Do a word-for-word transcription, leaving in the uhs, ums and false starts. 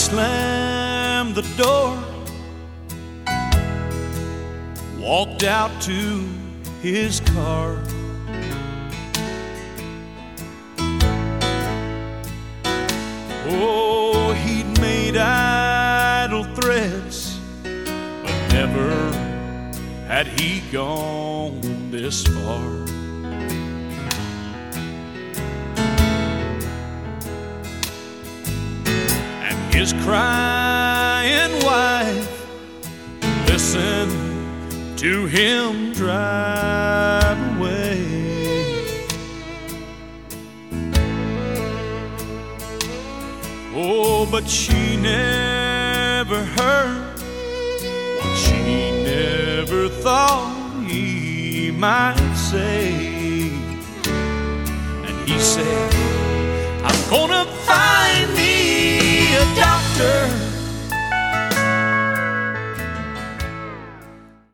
slammed the door, walked out to his car. Oh, he'd made idle threats, but never had he gone this far. And his crying wife listened to him drive away. Oh, but she never heard what she never thought he might say. And he said, I'm gonna fight